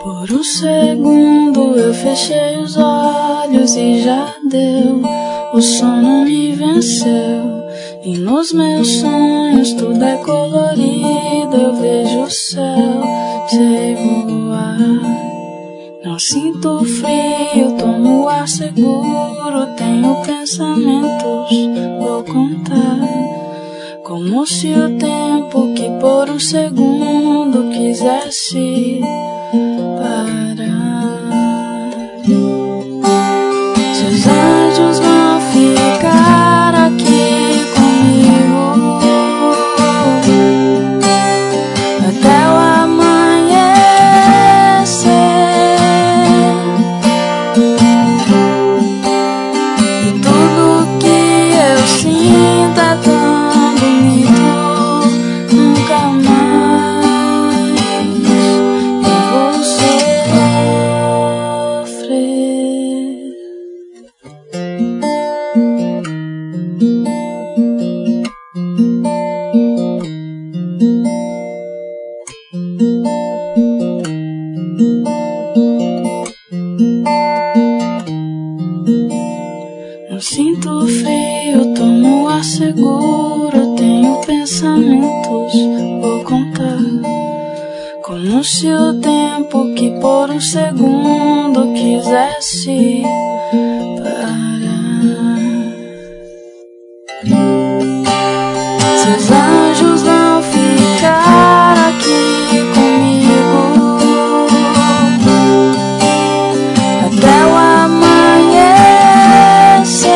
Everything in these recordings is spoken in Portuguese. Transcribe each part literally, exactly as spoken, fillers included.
Por um segundo eu fechei os olhos e já deu. O sono me venceu e nos meus sonhos tudo é colorido. Eu vejo o céu, sei voar. Não sinto frio, tomo ar seguro. Tenho pensamentos, vou contar. Como se o tempo que por um segundo quisesse parar. Se os anjos vão ficar aqui comigo até o amanhecer, e tudo que eu sinto é tão bonito, nunca mais eu vou sofrer. Não sinto frio, tomo ar seguro. Tenho pensamentos, vou contar. Como se o tempo que por um segundo quisesse parar. Se os anjos vão ficar aqui comigo até o amanhecer,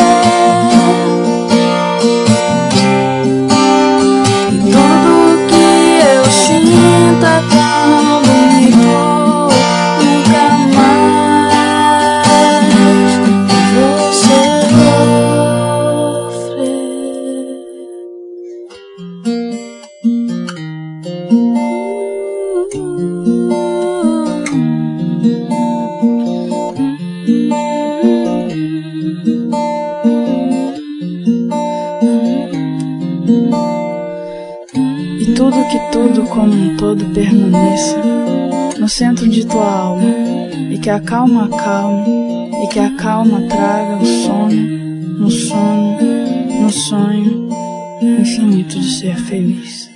e tudo que eu sinto é tão bonito, nunca mais vou sofrer. E tudo que tudo como um todo permaneça no centro de tua alma, e que a calma acalme, e que a calma traga o sono, no sono, no sonho infinito de ser feliz.